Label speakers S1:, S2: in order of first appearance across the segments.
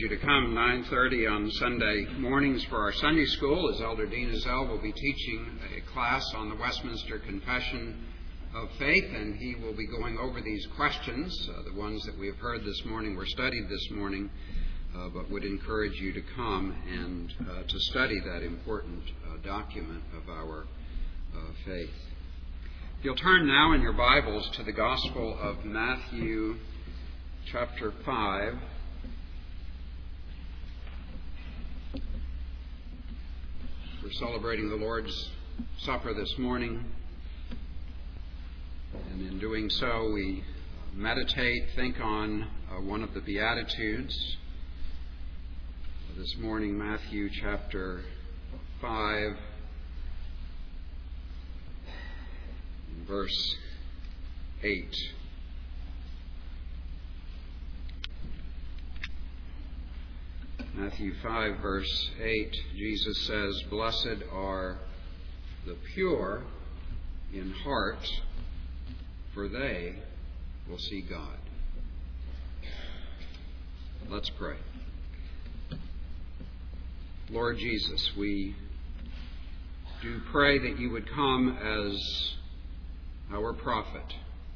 S1: You to come 9:30 on Sunday mornings for our Sunday school, as Elder Dean Ezell will be teaching a class on the Westminster Confession of Faith, and he will be going over these questions. The ones that we have heard this morning were studied this morning, but would encourage you to come and to study that important document of our faith. If you'll turn now in your Bibles to the Gospel of Matthew, chapter 5. We're celebrating the Lord's Supper this morning, and in doing so we meditate, think on one of the Beatitudes. This morning, Matthew chapter 5, verse 8. Matthew 5, verse 8, Jesus says, "Blessed are the pure in heart, for they will see God." Let's pray. Lord Jesus, we do pray that you would come as our prophet.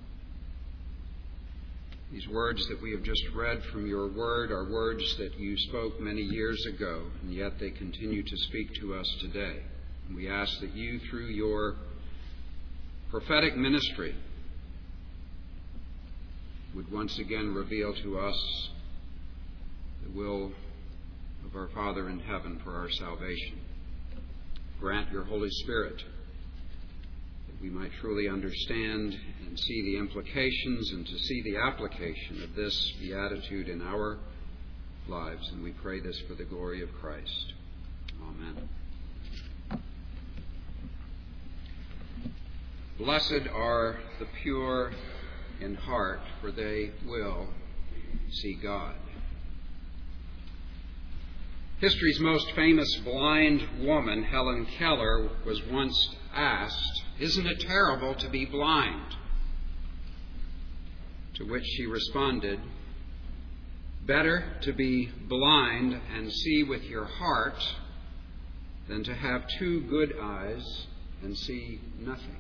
S1: These words that we have just read from your word are words that you spoke many years ago, and yet they continue to speak to us today. And we ask that you, through your prophetic ministry, would once again reveal to us the will of our Father in heaven for our salvation. Grant your Holy Spirit that we might truly understand and see the implications and to see the application of this beatitude in our lives. And we pray this for the glory of Christ. Amen. Blessed are the pure in heart, for they will see God. History's most famous blind woman, Helen Keller, was once asked, "Isn't it terrible to be blind?" To which she responded, "Better to be blind and see with your heart than to have two good eyes and see nothing."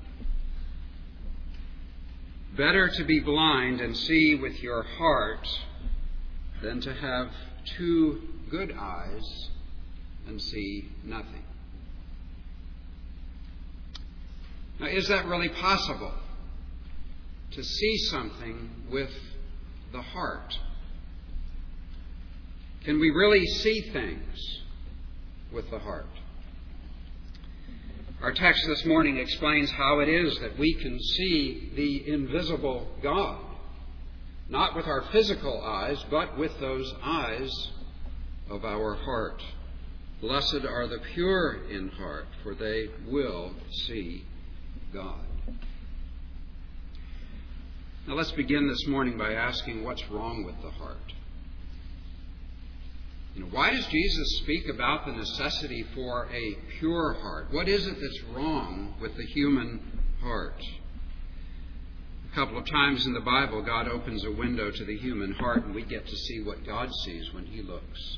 S1: Better to be blind and see with your heart than to have two good eyes and see nothing. Now, is that really possible? To see something with the heart? Can we really see things with the heart? Our text this morning explains how it is that we can see the invisible God, not with our physical eyes, but with those eyes of our heart. Blessed are the pure in heart, for they will see God. Now let's begin this morning by asking what's wrong with the heart. Why does Jesus speak about the necessity for a pure heart? What is it that's wrong with the human heart? A couple of times in the Bible, God opens a window to the human heart, and we get to see what God sees when He looks.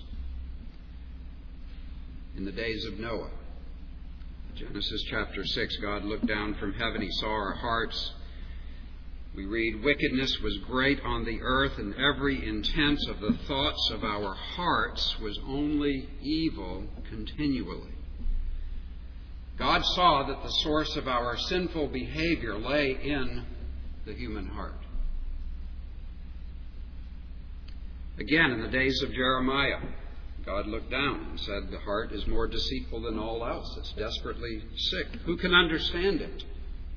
S1: In the days of Noah, Genesis chapter 6, God looked down from heaven. He saw our hearts. We read, "Wickedness was great on the earth, and every intent of the thoughts of our hearts was only evil continually." God saw that the source of our sinful behavior lay in the human heart. Again, in the days of Jeremiah, God looked down and said, "The heart is more deceitful than all else. It's desperately sick. Who can understand it?"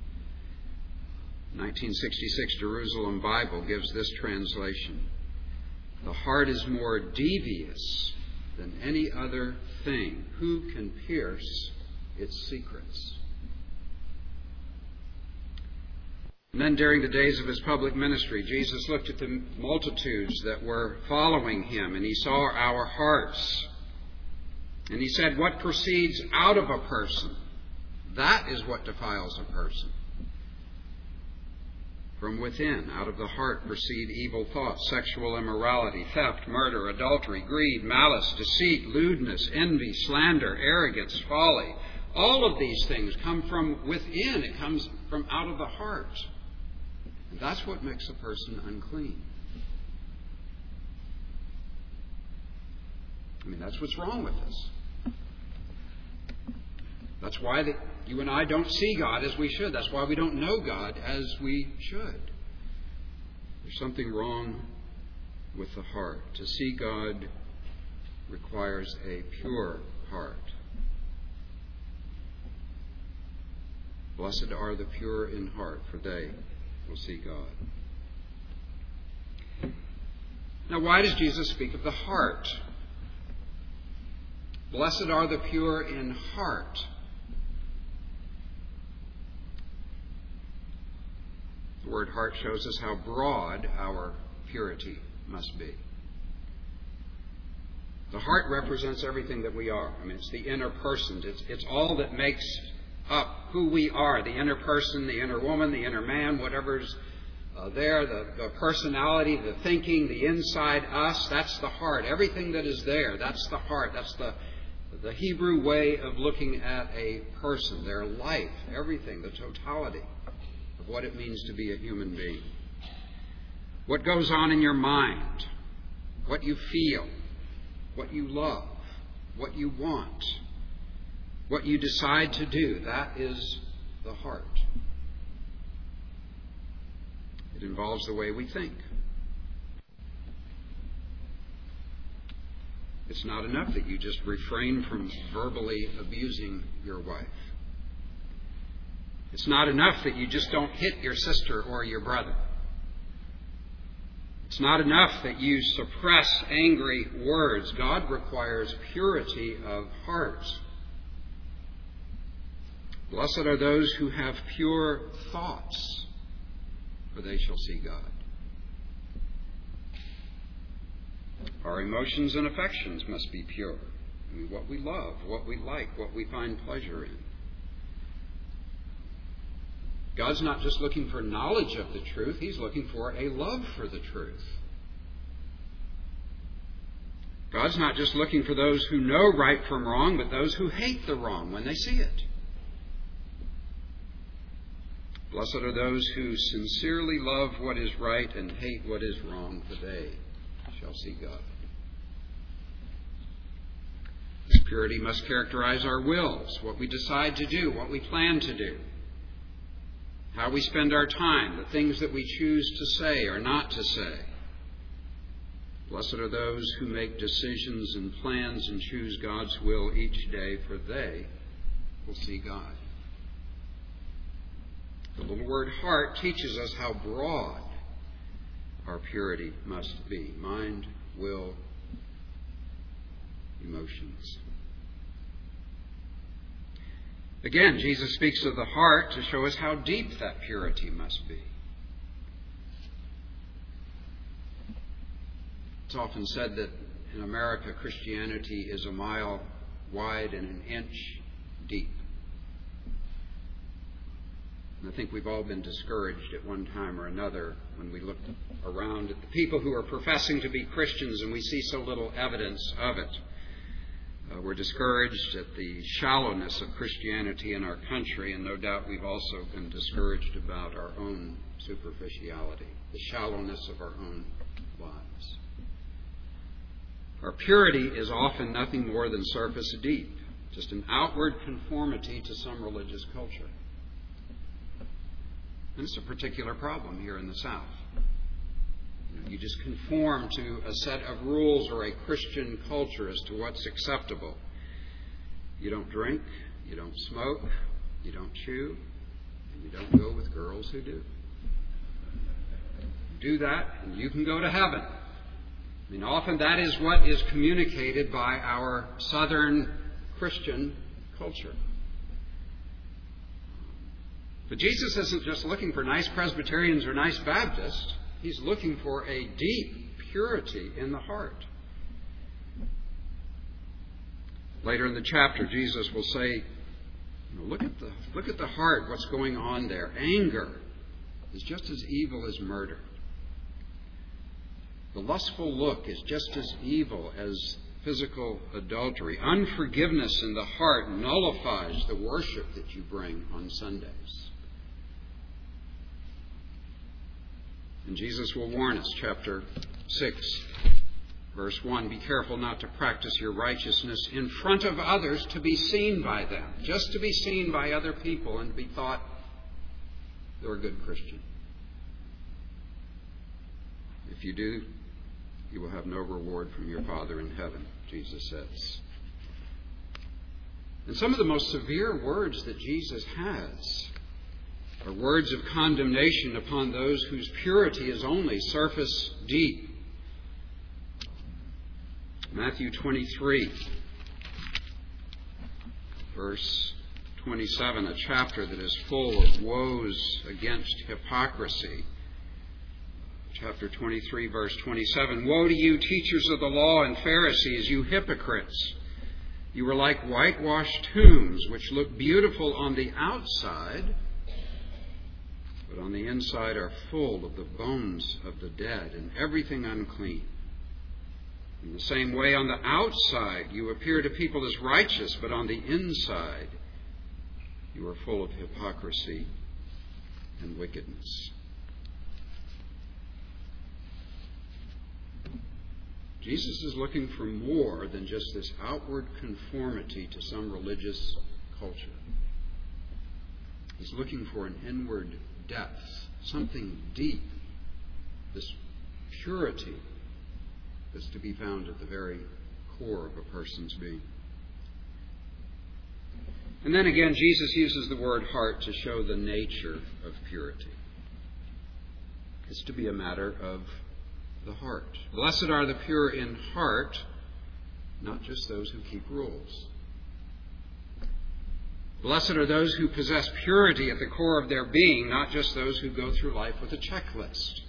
S1: 1966 Jerusalem Bible gives this translation: "The heart is more devious than any other thing. Who can pierce its secrets?" And then during the days of His public ministry, Jesus looked at the multitudes that were following Him, and He saw our hearts. And He said, "What proceeds out of a person, that is what defiles a person. From within, out of the heart, proceed evil thoughts, sexual immorality, theft, murder, adultery, greed, malice, deceit, lewdness, envy, slander, arrogance, folly. All of these things come from within. It comes from out of the heart. And that's what makes a person unclean. I mean, that's what's wrong with us. That's why you and I don't see God as we should. That's why we don't know God as we should. There's something wrong with the heart. To see God requires a pure heart. Blessed are the pure in heart, for they will see God. Now, why does Jesus speak of the heart? Blessed are the pure in heart. The word heart shows us how broad our purity must be. The heart represents everything that we are. I mean, it's the inner person. It's all that makes up who we are. The inner person, the inner woman, the inner man, whatever's there, the personality, the thinking, the inside us, that's the heart. Everything that is there, that's the heart. That's the Hebrew way of looking at a person, their life, everything, the totality of what it means to be a human being. What goes on in your mind, what you feel, what you love, what you want, what you decide to do, that is the heart. It involves the way we think. It's not enough that you just refrain from verbally abusing your wife. It's not enough that you just don't hit your sister or your brother. It's not enough that you suppress angry words. God requires purity of heart. Blessed are those who have pure thoughts, for they shall see God. Our emotions and affections must be pure. I mean, what we love, what we like, what we find pleasure in. God's not just looking for knowledge of the truth. He's looking for a love for the truth. God's not just looking for those who know right from wrong, but those who hate the wrong when they see it. Blessed are those who sincerely love what is right and hate what is wrong, for they shall see God. This purity must characterize our wills, what we decide to do, what we plan to do, how we spend our time, the things that we choose to say or not to say. Blessed are those who make decisions and plans and choose God's will each day, for they will see God. The little word heart teaches us how broad our purity must be. Mind, will, emotions. Again, Jesus speaks of the heart to show us how deep that purity must be. It's often said that in America, Christianity is a mile wide and an inch deep. And I think we've all been discouraged at one time or another when we look around at the people who are professing to be Christians and we see so little evidence of it. We're discouraged at the shallowness of Christianity in our country, and no doubt we've also been discouraged about our own superficiality, the shallowness of our own lives. Our purity is often nothing more than surface deep, just an outward conformity to some religious culture. And it's a particular problem here in the South. You just conform to a set of rules or a Christian culture as to what's acceptable. You don't drink, you don't smoke, you don't chew, and you don't go with girls who do. Do that, and you can go to heaven. I mean, often that is what is communicated by our Southern Christian culture. But Jesus isn't just looking for nice Presbyterians or nice Baptists. He's looking for a deep purity in the heart. Later in the chapter, Jesus will say, look at the heart, what's going on there. Anger, is just as evil as murder. The lustful look is just as evil as physical adultery. Unforgiveness in the heart nullifies the worship that you bring on Sundays. And Jesus will warn us, chapter 6, verse 1, be careful not to practice your righteousness in front of others to be seen by them, just to be seen by other people and to be thought they're a good Christian. If you do, you will have no reward from your Father in heaven, Jesus says. And some of the most severe words that Jesus has are words of condemnation upon those whose purity is only surface deep. Matthew 23, verse 27, a chapter that is full of woes against hypocrisy. Chapter 23, verse 27, woe to you, teachers of the law and Pharisees, you hypocrites! You are like whitewashed tombs, which look beautiful on the outside, but on the inside are full of the bones of the dead and everything unclean. In the same way, on the outside you appear to people as righteous, but on the inside you are full of hypocrisy and wickedness. Jesus is looking for more than just this outward conformity to some religious culture. He's looking for an inward depth, something deep, this purity that's to be found at the very core of a person's being. And then again, Jesus uses the word heart to show the nature of purity. It's to be a matter of the heart. Blessed are the pure in heart, not just those who keep rules. Blessed are those who possess purity at the core of their being, not just those who go through life with a checklist.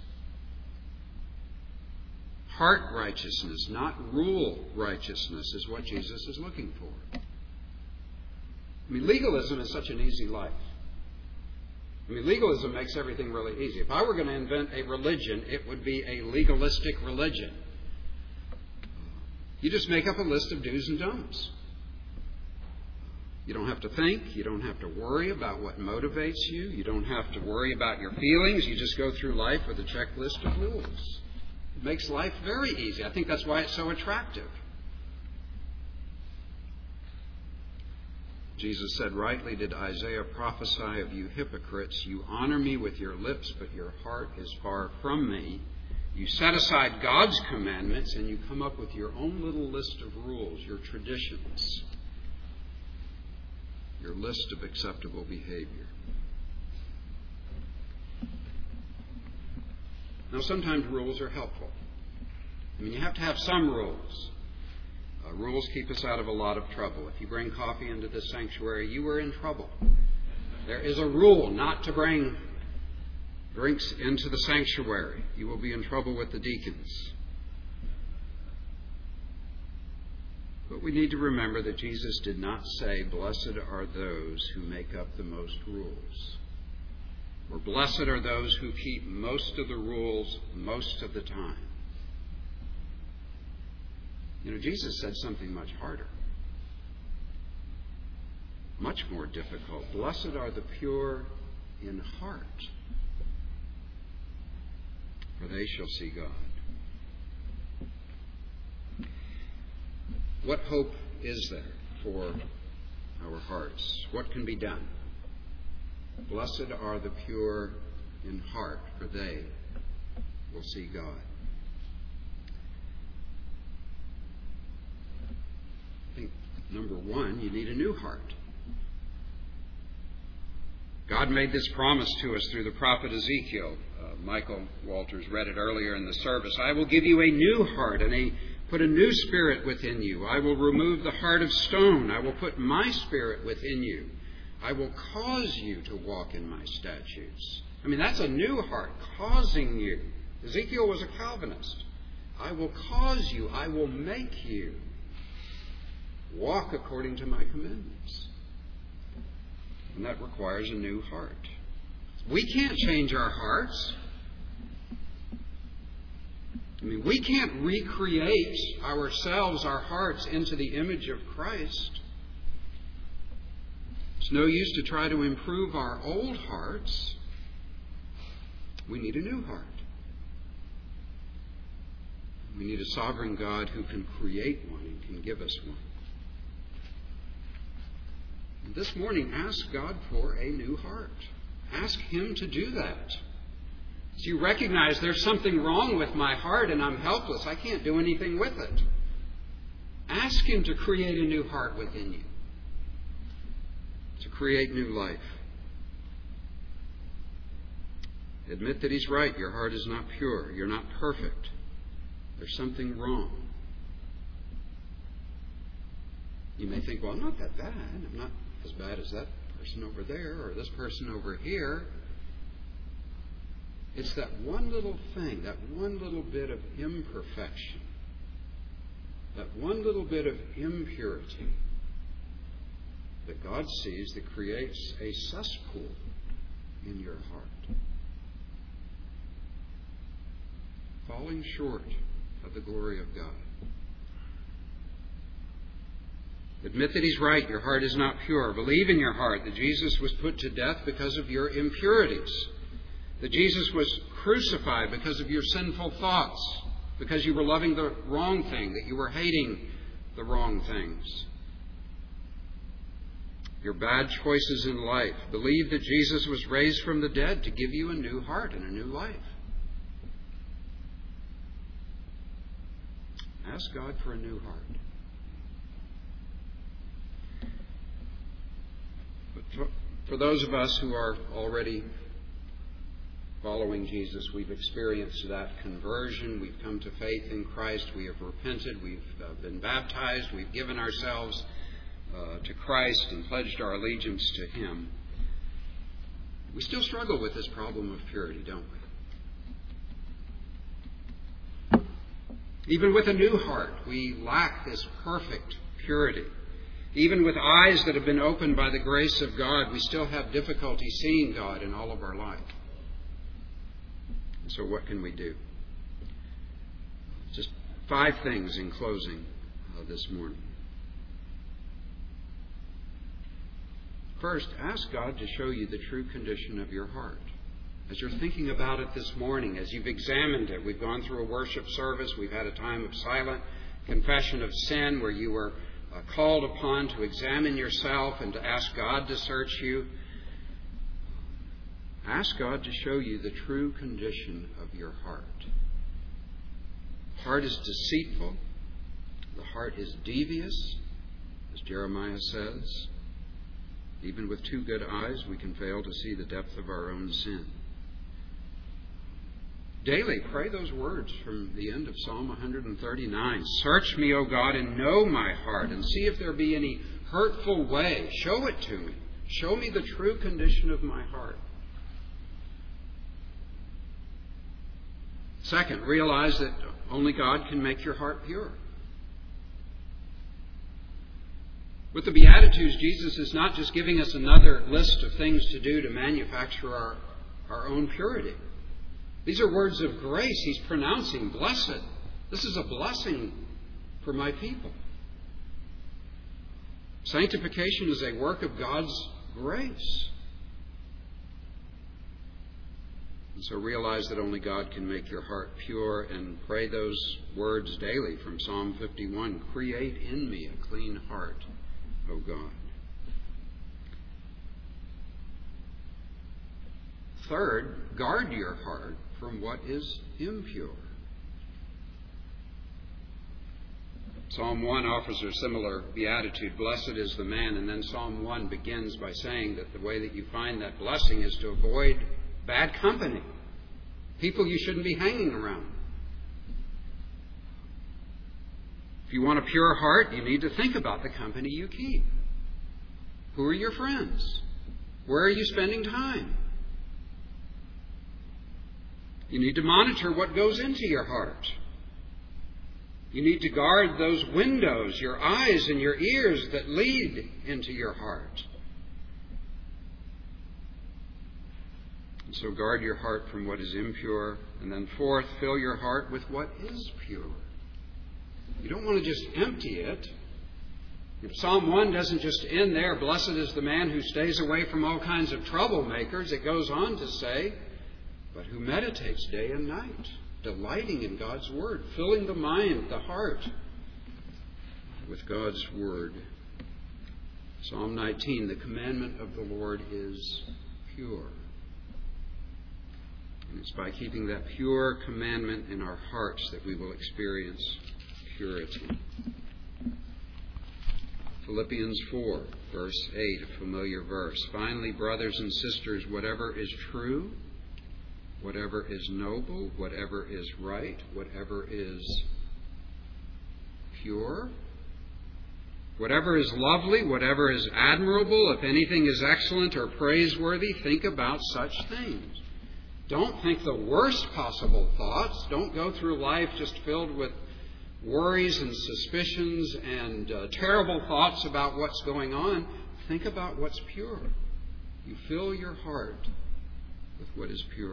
S1: Heart righteousness, not rule righteousness, is what Jesus is looking for. I mean, legalism is such an easy life. I mean, legalism makes everything really easy. If I were going to invent a religion, it would be a legalistic religion. You just make up a list of do's and don'ts. You don't have to think. You don't have to worry about what motivates you. You don't have to worry about your feelings. You just go through life with a checklist of rules. It makes life very easy. I think that's why it's so attractive. Jesus said, rightly did Isaiah prophesy of you hypocrites. You honor me with your lips, but your heart is far from me. You set aside God's commandments and you come up with your own little list of rules, your traditions, your list of acceptable behavior. Now, sometimes rules are helpful. I mean, you have to have some rules. Rules keep us out of a lot of trouble. If you bring coffee into this sanctuary, you are in trouble. There is a rule not to bring drinks into the sanctuary. You will be in trouble with the deacons. But we need to remember that Jesus did not say, blessed are those who make up the most rules. Or blessed are those who keep most of the rules most of the time. You know, Jesus said something much harder, much more difficult. Blessed are the pure in heart, for they shall see God. What hope is there for our hearts? What can be done? Blessed are the pure in heart, for they will see God. I think, number one, you need a new heart. God made this promise to us through the prophet Ezekiel. Michael Walters read it earlier in the service. I will give you a new heart and put a new spirit within you. I will remove the heart of stone. I will put my spirit within you. I will cause you to walk in my statutes. I mean, that's a new heart, causing you. Ezekiel was a Calvinist. I will cause you, I will make you walk according to my commandments. And that requires a new heart. We can't change our hearts. We can't recreate ourselves, our hearts, into the image of Christ. It's no use to try to improve our old hearts. We need a new heart. We need a sovereign God who can create one and can give us one. And this morning, ask God for a new heart. Ask Him to do that. As you recognize there's something wrong with my heart and I'm helpless, I can't do anything with it. Ask Him to create a new heart within you. To create new life. Admit that He's right. Your heart is not pure. You're not perfect. There's something wrong. You may think, well, I'm not that bad. I'm not as bad as that person over there or this person over here. It's that one little thing, that one little bit of imperfection, that one little bit of impurity that God sees that creates a cesspool in your heart. Falling short of the glory of God. Admit that He's right. Your heart is not pure. Believe in your heart that Jesus was put to death because of your impurities. That Jesus was crucified because of your sinful thoughts. Because you were loving the wrong thing. That you were hating the wrong things. Your bad choices in life. Believe that Jesus was raised from the dead to give you a new heart and a new life. Ask God for a new heart. But for those of us who are already following Jesus, we've experienced that conversion. We've come to faith in Christ. We have repented. We've been baptized. We've given ourselves to Christ and pledged our allegiance to Him. We still struggle with this problem of purity, don't we? Even with a new heart, we lack this perfect purity. Even with eyes that have been opened by the grace of God, we still have difficulty seeing God in all of our life. So what can we do? Just 5 things in closing this morning. First, ask God to show you the true condition of your heart. As you're thinking about it this morning, as you've examined it, we've gone through a worship service, we've had a time of silent confession of sin where you were called upon to examine yourself and to ask God to search you. Ask God to show you the true condition of your heart. The heart is deceitful. The heart is devious, as Jeremiah says. Even with 2 good eyes, we can fail to see the depth of our own sin. Daily, pray those words from the end of Psalm 139. Search me, O God, and know my heart, and see if there be any hurtful way. Show it to me. Show me the true condition of my heart. Second, realize that only God can make your heart pure. With the Beatitudes, Jesus is not just giving us another list of things to do to manufacture our own purity. These are words of grace. He's pronouncing, blessed. This is a blessing for my people. Sanctification is a work of God's grace. And so realize that only God can make your heart pure, and pray those words daily from Psalm 51. Create in me a clean heart, O God. Third, guard your heart from what is impure. Psalm 1 offers a similar beatitude. Blessed is the man. And then Psalm 1 begins by saying that the way that you find that blessing is to avoid bad company. People you shouldn't be hanging around. If you want a pure heart, you need to think about the company you keep. Who are your friends? Where are you spending time? You need to monitor what goes into your heart. You need to guard those windows, your eyes and your ears that lead into your heart. And so guard your heart from what is impure. And then fourth, fill your heart with what is pure. You don't want to just empty it. If Psalm 1 doesn't just end there, blessed is the man who stays away from all kinds of troublemakers, it goes on to say, but who meditates day and night, delighting in God's Word, filling the mind, the heart, with God's Word. Psalm 19, the commandment of the Lord is pure. And it's by keeping that pure commandment in our hearts that we will experience purity. Philippians 4, verse 8, a familiar verse. Finally, brothers and sisters, whatever is true, whatever is noble, whatever is right, whatever is pure, whatever is lovely, whatever is admirable, if anything is excellent or praiseworthy, think about such things. Don't think the worst possible thoughts. Don't go through life just filled with worries and suspicions and terrible thoughts about what's going on. Think about what's pure. You fill your heart with what is pure.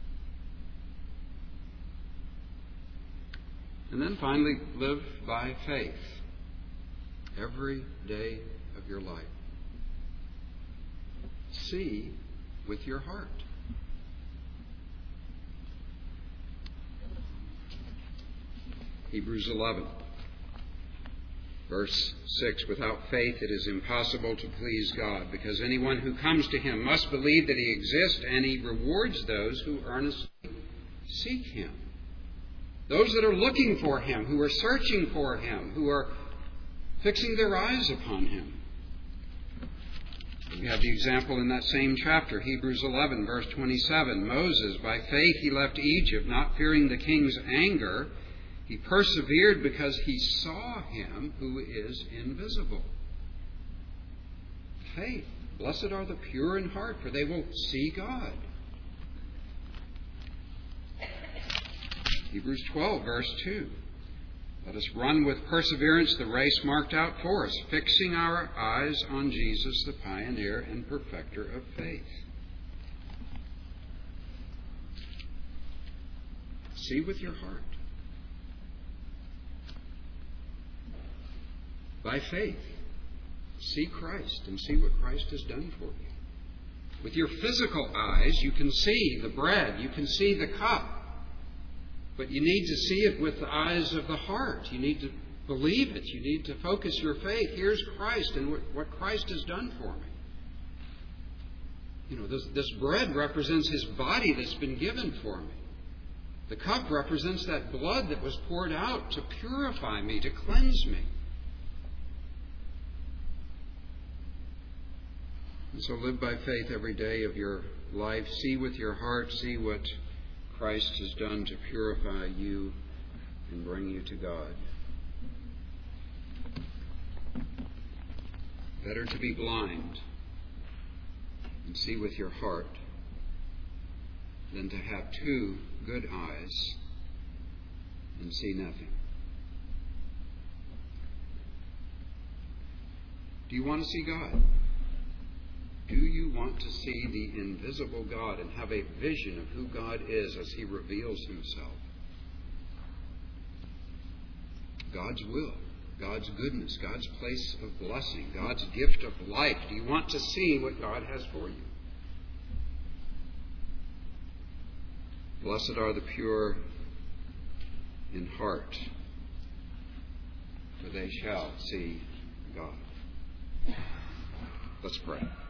S1: And then finally, live by faith every day of your life. See with your heart. Hebrews 11, verse 6, without faith it is impossible to please God, because anyone who comes to Him must believe that He exists, and He rewards those who earnestly seek Him. Those that are looking for Him, who are searching for Him, who are fixing their eyes upon Him. We have the example in that same chapter, Hebrews 11, verse 27. Moses, by faith he left Egypt, not fearing the king's anger. He persevered because he saw Him who is invisible. Faith. Blessed are the pure in heart, for they will see God. Hebrews 12, verse 2. Let us run with perseverance the race marked out for us, fixing our eyes on Jesus, the pioneer and perfecter of faith. See with your heart. By faith, see Christ and see what Christ has done for you. With your physical eyes, you can see the bread, you can see the cup. But you need to see it with the eyes of the heart. You need to believe it. You need to focus your faith. Here's Christ and what Christ has done for me. You know, this bread represents His body that's been given for me. The cup represents that blood that was poured out to purify me, to cleanse me. And so live by faith every day of your life. See with your heart. See what Christ has done to purify you and bring you to God. Better to be blind and see with your heart than to have two good eyes and see nothing. Do you want to see God? Do you want to see the invisible God and have a vision of who God is as He reveals Himself? God's will, God's goodness, God's place of blessing, God's gift of life. Do you want to see what God has for you? Blessed are the pure in heart, for they shall see God. Let's pray.